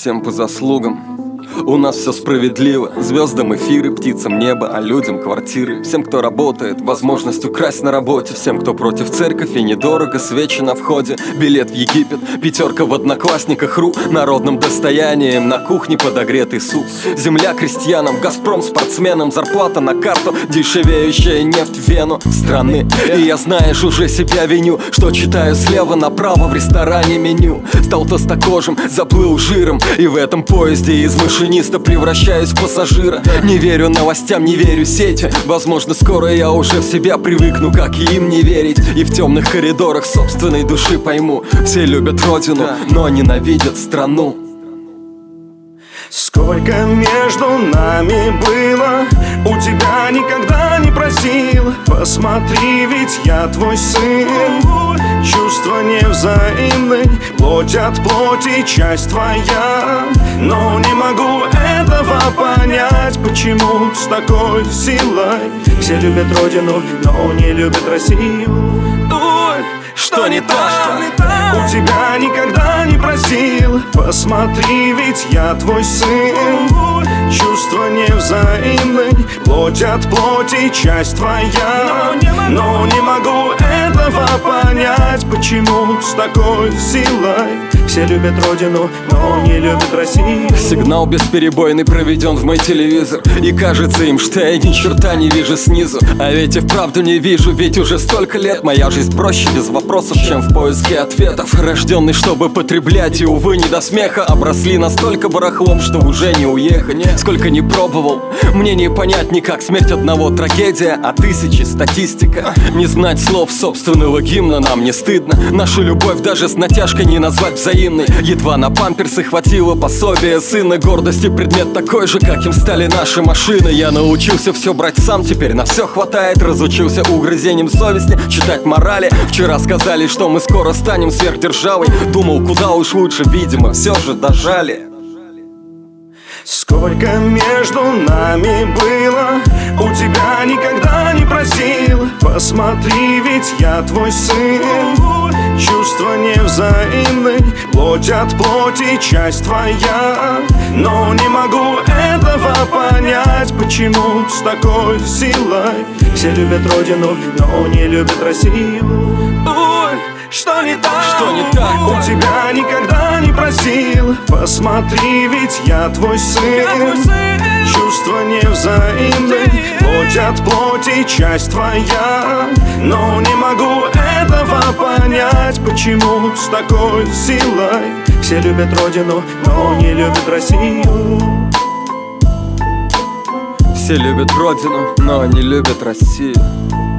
всем по заслугам. У нас все справедливо. Звездам эфиры, птицам небо, а людям квартиры. Всем, кто работает, возможность украсть на работе. Всем, кто против церковь и недорого, свечи на входе. Билет в Египет, пятерка в Одноклассниках.ру. Народным достоянием на кухне подогретый суп. Земля крестьянам, Газпром спортсменам. Зарплата на карту, дешевеющая нефть в вену страны. И я, знаешь, уже себя виню, что читаю слева направо в ресторане меню. Стал толстокожим, заплыл жиром, и в этом поезде из машиниста превращаюсь в пассажира. Не верю новостям, не верю сети. Возможно, скоро я уже в себя привыкну, как и им не верить. И в темных коридорах собственной души пойму: все любят родину, но ненавидят страну. Сколько между нами было, у тебя никогда не просил. Посмотри, ведь я твой сын. Чувства невзаимны, плоть от плоти, часть твоя. Но не могу этого понять, почему с такой силой все любят родину, но не любят Россию. Ой, что не так? У тебя никогда не просил. Посмотри, ведь я твой сын. Чувства невзаимны, плоть от плоти, часть твоя. Но не могу этого понять, почему с такой силой все любят родину, но не любят Россию. Сигнал бесперебойный проведен в мой телевизор, и кажется им, что я ни черта не вижу снизу. А ведь и вправду не вижу, ведь уже столько лет моя жизнь проще без вопросов, чем в поиске ответов. Рожденный, чтобы потреблять, и, увы, не до смеха. Обросли настолько барахлом, что уже не уехать. Сколько не пробовал, мне не понять никак. Смерть одного трагедия, а тысячи статистика. Не знать слов собственного гимна нам не стыдно. Нашу любовь даже с натяжкой не назвать взаимной. Едва на памперсы хватило пособия сына. Гордости предмет такой же, каким стали наши машины. Я научился все брать сам, теперь на все хватает. Разучился угрызением совести читать морали. Вчера сказали, что мы скоро станем сверхдержавой. Думал, куда уж лучше, видимо, все же дожали. Сколько между нами было, у тебя никогда не просил. Посмотри, ведь я твой сын. Чувства невзаимны, плоть от плоти, часть твоя. Но не могу этого понять, почему с такой силой все любят родину, но не любят Россию. Ой, что не так? Что не так? У тебя никогда не просил. Посмотри, ведь я твой сын. Чувства невзаимны, плоть от плоти, часть твоя. Но не могу этого понять, почему с такой силой все любят родину, но не любят Россию. Все любят родину, но не любят Россию.